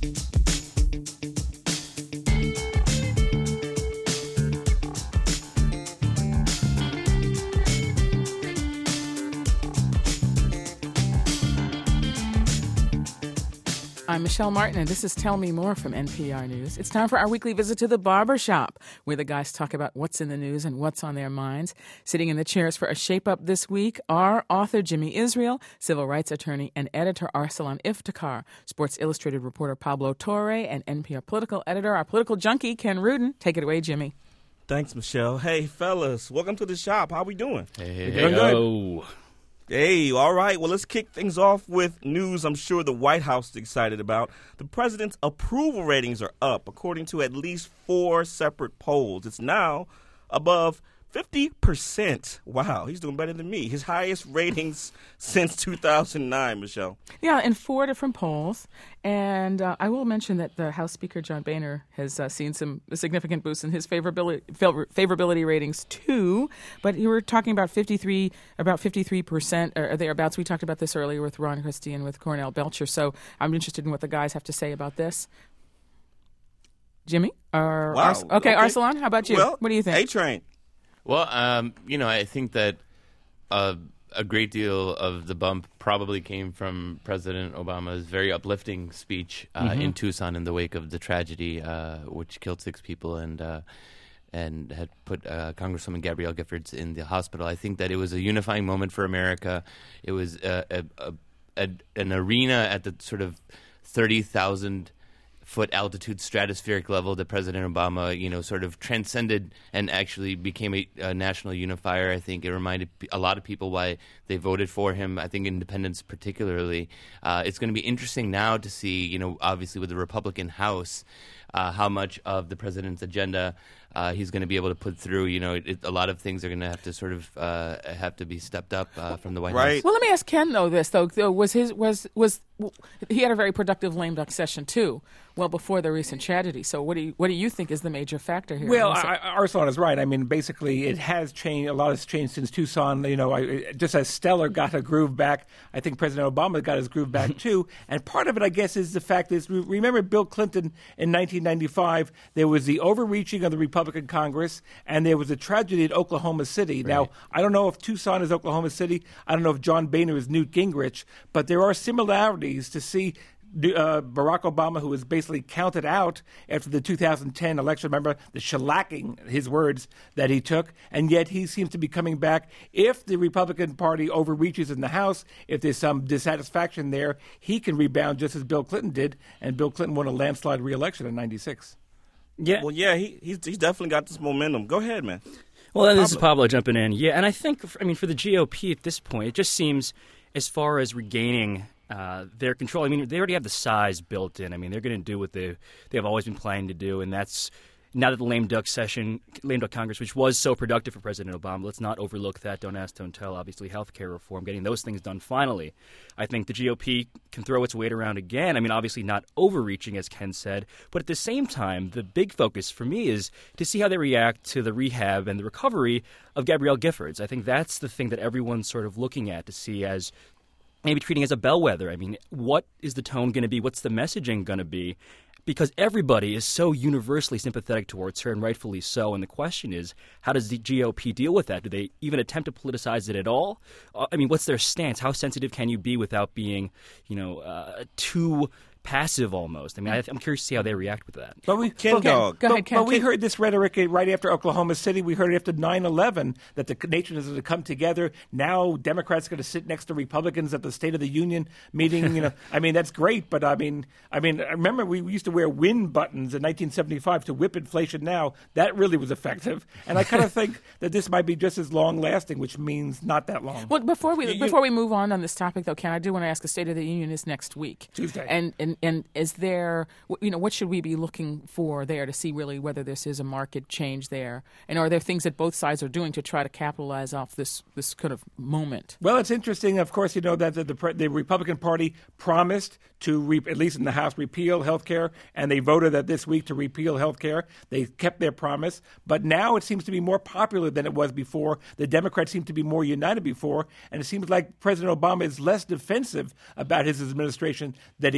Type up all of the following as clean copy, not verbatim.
I'm Michelle Martin, and this is Tell Me More from NPR News. It's time for our weekly visit to the barber shop, where the guys talk about what's in the news and what's on their minds. Sitting in the chairs for a shape-up this week are author Jimmy Israel, civil rights attorney and editor Arsalan Iftikhar, Sports Illustrated reporter Pablo Torre, and NPR political editor, our political junkie, Ken Rudin. Take it away, Jimmy. Thanks, Michelle. Hey, fellas, welcome to the shop. How we doing? Hey, good. Hey, all right. Well, let's kick things off with news I'm sure the White House is excited about. The president's approval ratings are up, according to at least 4 separate polls. It's now above 50%. Wow, he's doing better than me. His highest ratings since 2009, Michelle. Yeah, in 4 different polls. And I will mention that the House Speaker, John Boehner, has seen a significant boost in his favorability ratings, too. But you were talking about 53% or thereabouts. We talked about this earlier with Ron Christie and with Cornell Belcher. So I'm interested in what the guys have to say about this. Jimmy? Wow. Okay, Arsalan, how about you? Well, what do you think? A-Train. Well, I think that a great deal of the bump probably came from President Obama's very uplifting speech in Tucson in the wake of the tragedy, which killed 6 people and had put Congresswoman Gabrielle Giffords in the hospital. I think that it was a unifying moment for America. It was an arena at the sort of 30,000-foot altitude stratospheric level that President Obama, sort of transcended and actually became a national unifier. I think it reminded a lot of people why they voted for him. I think independents particularly. It's going to be interesting now to see, obviously with the Republican House, how much of the president's agenda he's going to be able to put through. A lot of things are going to have to sort of have to be stepped up from the White House. Well, let me ask Ken though. He had a very productive lame duck session too, well before the recent tragedy. So what do you think is the major factor here? Well, Arsalan is right. I mean, basically, it has changed. A lot has changed since Tucson. Just as Stellar got a groove back, I think President Obama got his groove back too. And part of it, I guess, is the fact is remember Bill Clinton in 1995. There was the overreaching of the Republican Congress, and there was a tragedy at Oklahoma City. Right. Now, I don't know if Tucson is Oklahoma City. I don't know if John Boehner is Newt Gingrich, but there are similarities to see Barack Obama, who was basically counted out after the 2010 election. Remember the shellacking, his words, that he took, and yet he seems to be coming back. If the Republican Party overreaches in the House, if there's some dissatisfaction there, he can rebound just as Bill Clinton did, and Bill Clinton won a landslide re-election in 96. Yeah. Well, yeah, he's definitely got this momentum. Go ahead, man. Well, this is Pablo jumping in. Yeah, and I think, for the GOP at this point, it just seems, as far as regaining their control, they already have the size built in. They're going to do what they have always been planning to do, and that's now that the lame duck Congress, which was so productive for President Obama, let's not overlook that. Don't ask, don't tell. Obviously, health care reform, getting those things done finally. I think the GOP can throw its weight around again. Obviously not overreaching, as Ken said, but at the same time, the big focus for me is to see how they react to the rehab and the recovery of Gabrielle Giffords. I think that's the thing that everyone's sort of looking at to see as maybe treating as a bellwether. What is the tone going to be? What's the messaging going to be? Because everybody is so universally sympathetic towards her, and rightfully so. And the question is, how does the GOP deal with that? Do they even attempt to politicize it at all? What's their stance? How sensitive can you be without being, too passive almost? I'm curious to see how they react with that. But we, Go ahead, Ken. But we heard this rhetoric right after Oklahoma City. We heard it after 9/11 that the nation is going to come together. Now Democrats are going to sit next to Republicans at the State of the Union meeting. That's great. But I remember we used to wear win buttons in 1975 to whip inflation. Now that really was effective. And I kind of think that this might be just as long lasting, which means not that long. Well, before we move on this topic, though, Ken, I do want to ask. The State of the Union is next week, Tuesday, and is there, what should we be looking for there to see really whether this is a market change there? And are there things that both sides are doing to try to capitalize off this kind of moment? Well, it's interesting, of course, that the Republican Party promised to, at least in the House, repeal health care, and they voted that this week to repeal health care. They kept their promise. But now it seems to be more popular than it was before. The Democrats seem to be more united before, and it seems like President Obama is less defensive about his administration than he was before.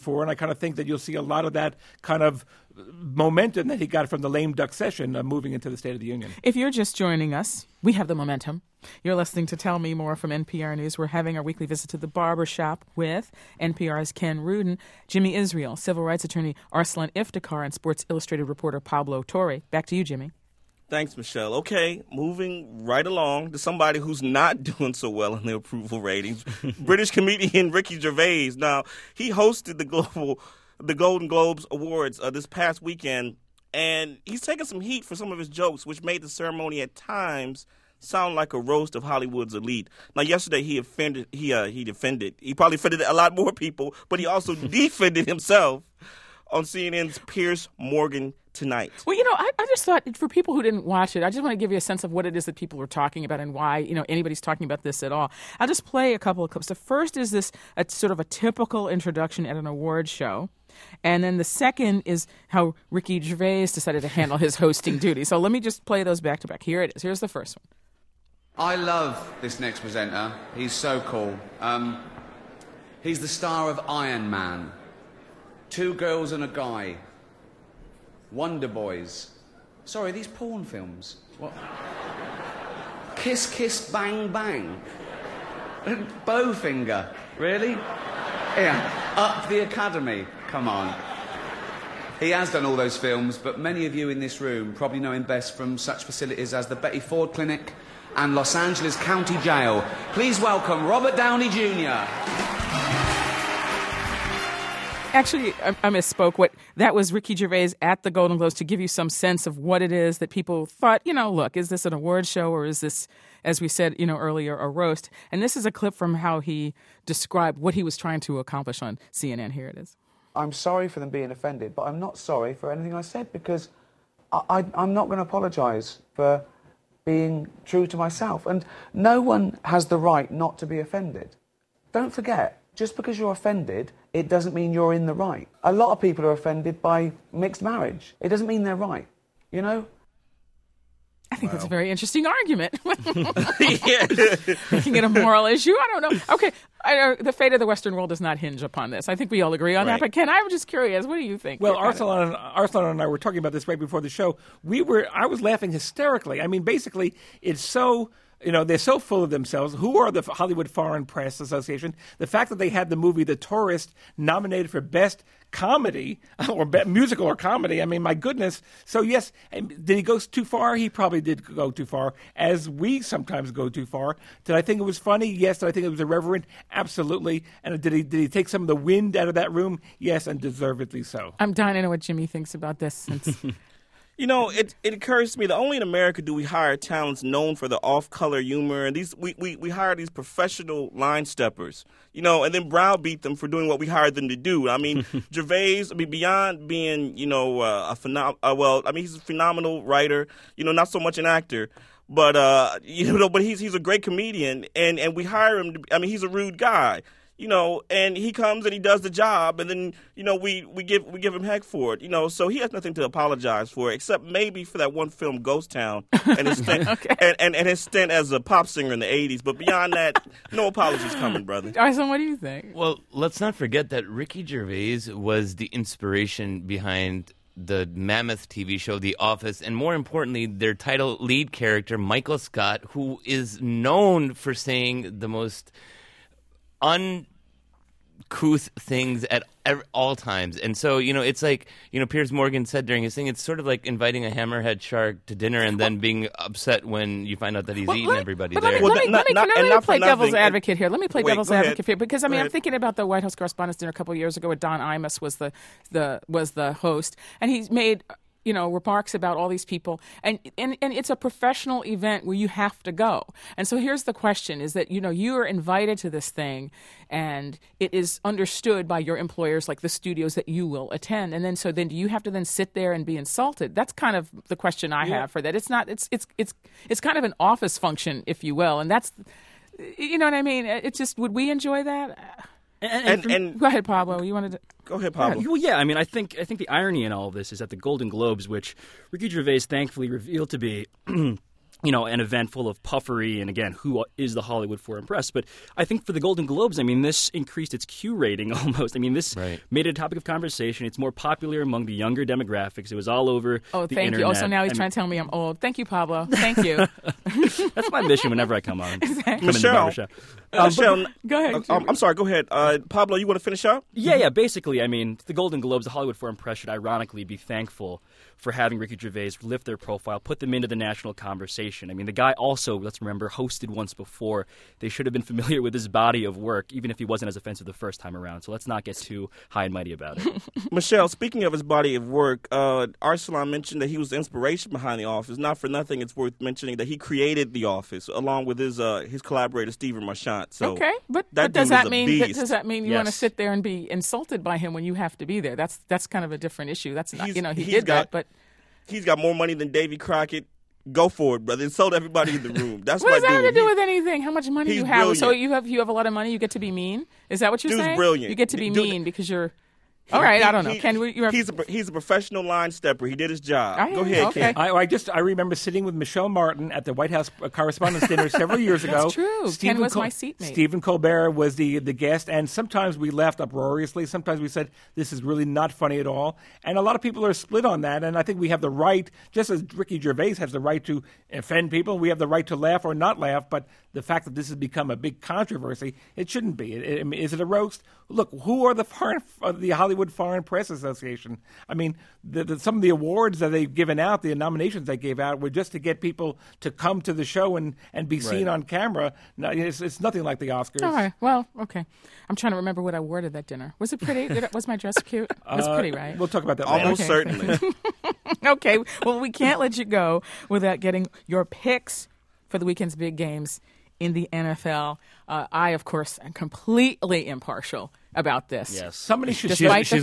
before, and I kind of think that you'll see a lot of that kind of momentum that he got from the lame duck session moving into the State of the Union. If you're just joining us, we have the momentum. You're listening to Tell Me More from NPR News. We're having our weekly visit to the barber shop with NPR's Ken Rudin, Jimmy Israel, civil rights attorney Arslan Iftikhar, and Sports Illustrated reporter Pablo Torre. Back to you, Jimmy. Thanks, Michelle. Okay, moving right along to somebody who's not doing so well in the approval ratings, British comedian Ricky Gervais. Now, he hosted the Golden Globes Awards this past weekend, and he's taken some heat for some of his jokes, which made the ceremony at times sound like a roast of Hollywood's elite. Now, yesterday he defended. He probably offended a lot more people, but he also defended himself on CNN's Piers Morgan Tonight. Well, I just thought, for people who didn't watch it, I just want to give you a sense of what it is that people were talking about and why, anybody's talking about this at all. I'll just play a couple of clips. The first is this sort of a typical introduction at an award show. And then the second is how Ricky Gervais decided to handle his hosting duty. So let me just play those back to back. Here it is. Here's the first one. I love this next presenter. He's so cool. He's the star of Iron Man, Two Girls and a Guy, Wonder Boys. Sorry, these porn films. What? Kiss, Kiss, Bang, Bang. Bowfinger. Really? Yeah. Up the Academy. Come on. He has done all those films, but many of you in this room probably know him best from such facilities as the Betty Ford Clinic and Los Angeles County Jail. Please welcome Robert Downey Jr. Actually, I misspoke. That was Ricky Gervais at the Golden Globes, to give you some sense of what it is that people thought, look, is this an award show or is this, as we said, earlier, a roast? And this is a clip from how he described what he was trying to accomplish on CNN. Here it is. I'm sorry for them being offended, but I'm not sorry for anything I said, because I'm not going to apologise for being true to myself. And no one has the right not to be offended. Don't forget, just because you're offended, it doesn't mean you're in the right. A lot of people are offended by mixed marriage. It doesn't mean they're right, I think that's a very interesting argument. Yeah. Making it a moral issue. I don't know. Okay, the fate of the Western world does not hinge upon this. I think we all agree on that. But Ken, I'm just curious. What do you think? Well, Arslan and I were talking about this right before the show. I was laughing hysterically. I mean, basically, it's so... they're so full of themselves. Who are the Hollywood Foreign Press Association? The fact that they had the movie The Tourist nominated for Best Comedy or Musical or Comedy, I mean, my goodness. So, yes, did he go too far? He probably did go too far, as we sometimes go too far. Did I think it was funny? Yes. Did I think it was irreverent? Absolutely. And did he take some of the wind out of that room? Yes, and deservedly so. I'm dying to know what Jimmy thinks about this, since... It occurs to me that only in America do we hire talents known for the off-color humor, and we hire these professional line steppers, and then browbeat them for doing what we hired them to do. I mean, Gervais, beyond being, he's a phenomenal writer, not so much an actor, but but he's a great comedian, and we hire him. He's a rude guy. And he comes and he does the job, and then, we give him heck for it, so he has nothing to apologize for, except maybe for that one film, Ghost Town, and his stint, and his stint as a pop singer in the 80s. But beyond that, no apologies coming, brother. Arson, what do you think? Well, let's not forget that Ricky Gervais was the inspiration behind the mammoth TV show The Office, and more importantly, their title lead character, Michael Scott, who is known for saying the most uncouth things at all times. And so, it's like, Piers Morgan said during his thing, it's sort of like inviting a hammerhead shark to dinner and then being upset when you find out that he's eaten everybody there. Let me play devil's advocate here. Let me play devil's advocate here, because I'm thinking about the White House Correspondents' Dinner a couple of years ago where Don Imus was the host, and he made remarks about all these people, and it's a professional event where you have to go. And so here's the question: is that you are invited to this thing, and it is understood by your employers, like the studios, that you will attend. And then do you have to then sit there and be insulted? That's kind of the question I have for that. It's not. It's kind of an office function, if you will, and that's what I mean. It's just, would we enjoy that? And go ahead, Pablo. You wanted to go ahead, Pablo. Well, yeah. I think the irony in all of this is that the Golden Globes, which Ricky Gervais thankfully revealed to be an event full of puffery, and again, who is the Hollywood Foreign Press? But I think for the Golden Globes, this increased its Q rating almost. This made it a topic of conversation. It's more popular among the younger demographics. It was all over the internet. Thank you. Oh, so now he's trying to tell me I'm old. Thank you, Pablo. Thank you. That's my mission whenever I come on. Exactly. Michelle, go ahead. I'm sorry, go ahead. Pablo, you want to finish up? Yeah. Basically, the Golden Globes, the Hollywood Foreign Press should ironically be thankful for having Ricky Gervais lift their profile, put them into the national conversation. The guy also, let's remember, hosted once before. They should have been familiar with his body of work, even if he wasn't as offensive the first time around. So let's not get too high and mighty about it. Michelle, speaking of his body of work, Arsalan mentioned that he was the inspiration behind The Office. Not for nothing, it's worth mentioning that he created The Office along with his collaborator, Stephen Marchant. So okay, but does that mean you want to sit there and be insulted by him when you have to be there? That's kind of a different issue. That's not, he did that, but he's got more money than Davy Crockett. Go for it, brother. Insult everybody in the room. That's what does that dude. have to do with anything? How much money you have? Brilliant. So you have a lot of money. You get to be mean. Is that what you're saying? Dude's brilliant. You get to be mean because you're. All right, I don't know. Ken, he's a professional line stepper. He did his job. Go ahead, okay. Ken. I remember sitting with Michelle Martin at the White House Correspondents' Dinner several years ago. That's true. Ken was my seatmate. Stephen Colbert was the guest, and sometimes we laughed uproariously. Sometimes we said, this is really not funny at all. And a lot of people are split on that, and I think we have the right, just as Ricky Gervais has the right to offend people, we have the right to laugh or not laugh, but the fact that this has become a big controversy, it shouldn't be. Is it a roast? Look, who are the Hollywood Foreign Press Association? Some of the awards that they've given out, the nominations they gave out, were just to get people to come to the show and be seen on camera. No, it's nothing like the Oscars. All right. Well, okay. I'm trying to remember what I wore to that dinner. Was it pretty? Was my dress cute? It was pretty, right? We'll talk about that later. Almost certainly. Okay. Well, we can't let you go without getting your picks for the weekend's big games in the NFL. I, of course, am completely impartial about this. Yes. Somebody should She's wearing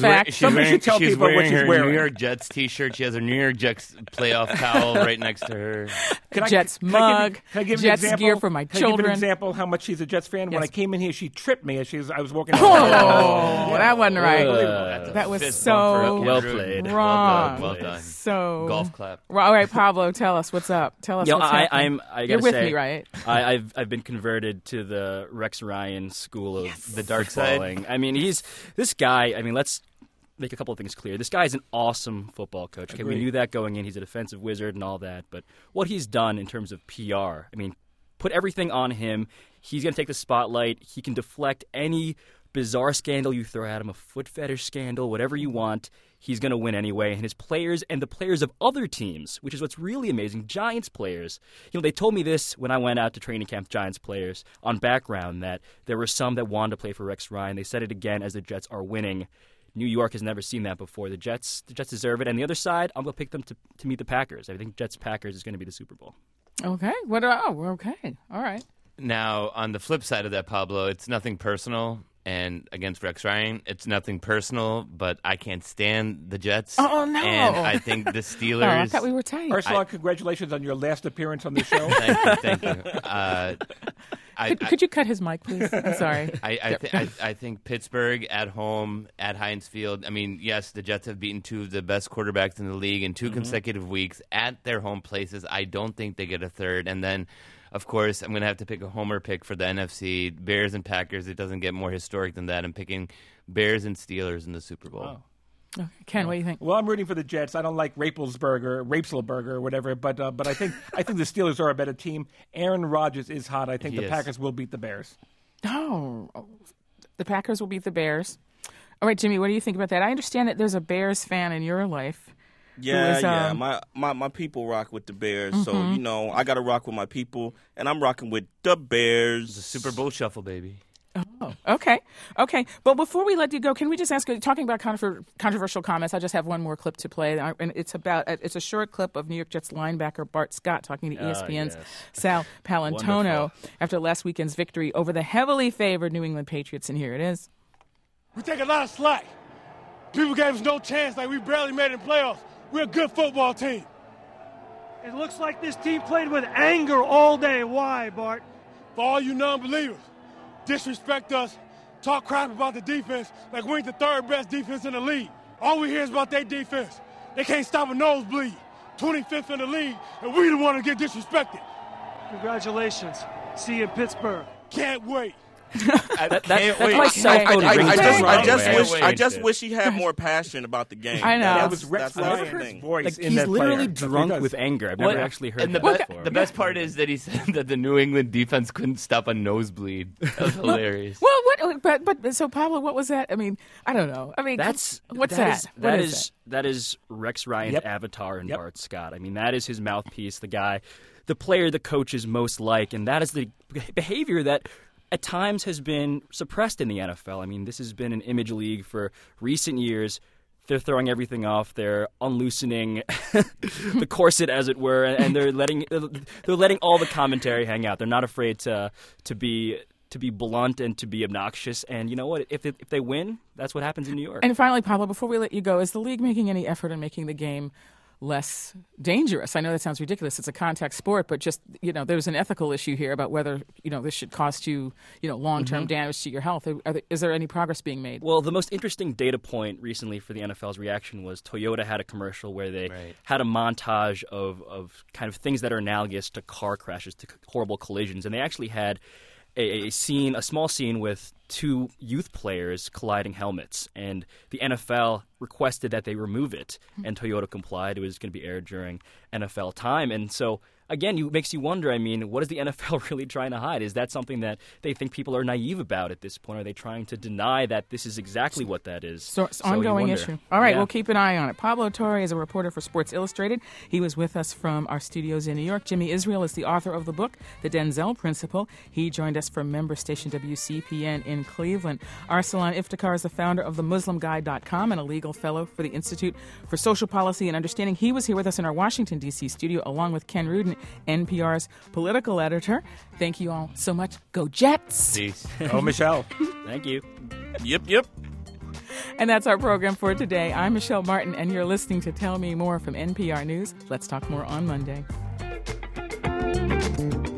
her New York Jets T-shirt. She has her New York Jets playoff towel right next to her. Jets mug, can I give Jets an example? gear for my children. Can I give an example how much she's a Jets fan? Yes. When I came in here, she tripped me as I was walking. Oh, that wasn't right. That was Fist so bump for well played. wrong. Well done. So Golf clap. All right, Pablo, tell us what's up. Tell us what's happening. You're with me, right? I've been converted to the Rex Ryan school of The dark side. footballing. He's this guy. Let's make a couple of things clear. This guy is an awesome football coach. Okay, we knew that going in. He's a defensive wizard and all that. But what he's done in terms of PR, put everything on him. He's going to take the spotlight. He can deflect any bizarre scandal you throw at him, a foot fetish scandal, whatever you want. He's going to win anyway. And his players and the players of other teams, which is what's really amazing, Giants players. They told me this when I went out to training camp, Giants players, on background, that there were some that wanted to play for Rex Ryan. They said it again as the Jets are winning. New York has never seen that before. The Jets deserve it. And the other side, I'm going to pick them to meet the Packers. I think Jets-Packers is going to be the Super Bowl. Okay. Okay. All right. Now, on the flip side of that, Pablo, it's nothing personal. And against Rex Ryan, it's nothing personal, but I can't stand the Jets. Oh, no. And I think the Steelers... I thought we were tight. Ursula, congratulations on your last appearance on the show. Thank you. Could you cut his mic, please? I'm sorry. I think Pittsburgh at home, at Heinz Field, yes, the Jets have beaten two of the best quarterbacks in the league in two consecutive weeks at their home places. I don't think they get a third. And then, of course, I'm going to have to pick a homer pick for the NFC. Bears and Packers, it doesn't get more historic than that. I'm picking Bears and Steelers in the Super Bowl. Oh. Okay. Ken, what do you think? Well, I'm rooting for the Jets. I don't like Rapelberg or whatever, but I think the Steelers are a better team. Aaron Rodgers is hot. I think the Packers will beat the Bears. Oh, the Packers will beat the Bears. All right, Jimmy, what do you think about that? I understand that there's a Bears fan in your life. Yeah. My people rock with the Bears, so I got to rock with my people, and I'm rocking with the Bears. The Super Bowl shuffle, baby. Oh, okay. But before we let you go, can we just ask, talking about controversial comments, I just have one more clip to play, and it's a short clip of New York Jets linebacker Bart Scott talking to ESPN's Sal Paolantonio after last weekend's victory over the heavily favored New England Patriots, and here it is. We take a lot of slack. People gave us no chance, like we barely made it in playoffs. We're a good football team. It looks like this team played with anger all day. Why, Bart? For all you non-believers, disrespect us, talk crap about the defense like we ain't the third best defense in the league. All we hear is about their defense. They can't stop a nosebleed. 25th in the league, and we the one to get disrespected. Congratulations. See you in Pittsburgh. Can't wait. That's my cell phone ringing. I just wish he had more passion about the game. I know. That was Rex that's the Ryan's thing. voice Like, in he's that literally player. drunk with anger. I've never actually heard that before. The best part is that he said that the New England defense couldn't stop a nosebleed. That was hilarious. Well, but so Pablo, what was that? I mean, I don't know. I mean, what's that? That is Rex Ryan's Yep. avatar in Yep. Bart Scott. I mean, that is his mouthpiece, the guy, the player the coaches most like, and that is the behavior that at times has been suppressed in the NFL. I mean, this has been an image league for recent years. They're throwing everything off. They're unloosening the corset, as it were, and they're letting all the commentary hang out. They're not afraid to be blunt and to be obnoxious. And you know what? If they win, that's what happens in New York. And finally, Pablo, before we let you go, is the league making any effort in making the game less dangerous? I know that sounds ridiculous. It's a contact sport, but just, there's an ethical issue here about whether, this should cost you, long-term damage to your health. Is there any progress being made? Well, the most interesting data point recently for the NFL's reaction was Toyota had a commercial where they had a montage of kind of things that are analogous to car crashes, to horrible collisions, and they actually had a small scene with two youth players colliding helmets, and the NFL requested that they remove it, and Toyota complied. It was going to be aired during NFL time, and so again, it makes you wonder, I mean, what is the NFL really trying to hide? Is that something that they think people are naive about at this point? Are they trying to deny that this is exactly what that is? So it's an ongoing issue. All right, we'll keep an eye on it. Pablo Torre is a reporter for Sports Illustrated. He was with us from our studios in New York. Jimmy Israel is the author of the book, The Denzel Principle. He joined us from member station WCPN in Cleveland. Arsalan Iftikhar is the founder of TheMuslimGuide.com and a legal fellow for the Institute for Social Policy and Understanding. He was here with us in our Washington, D.C. studio, along with Ken Rudin, NPR's political editor. Thank you all so much. Go Jets! Peace. Oh, Michelle. Thank you. Yep. And that's our program for today. I'm Michelle Martin, and you're listening to Tell Me More from NPR News. Let's talk more on Monday.